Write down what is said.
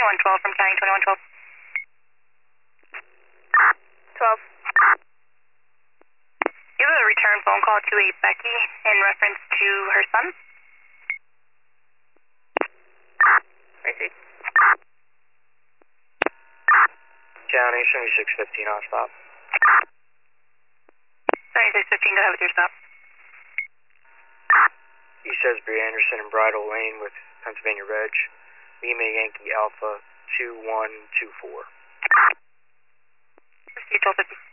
2112 from County 2112. 12. You have a return phone call to a Becky in reference to her son. I see. County 7615 on stop. 7615, go ahead with your stop. East Esbury Anderson and Bridle Lane with Pennsylvania Reg. Lima Yankee Alpha 2124. Proceed 1250.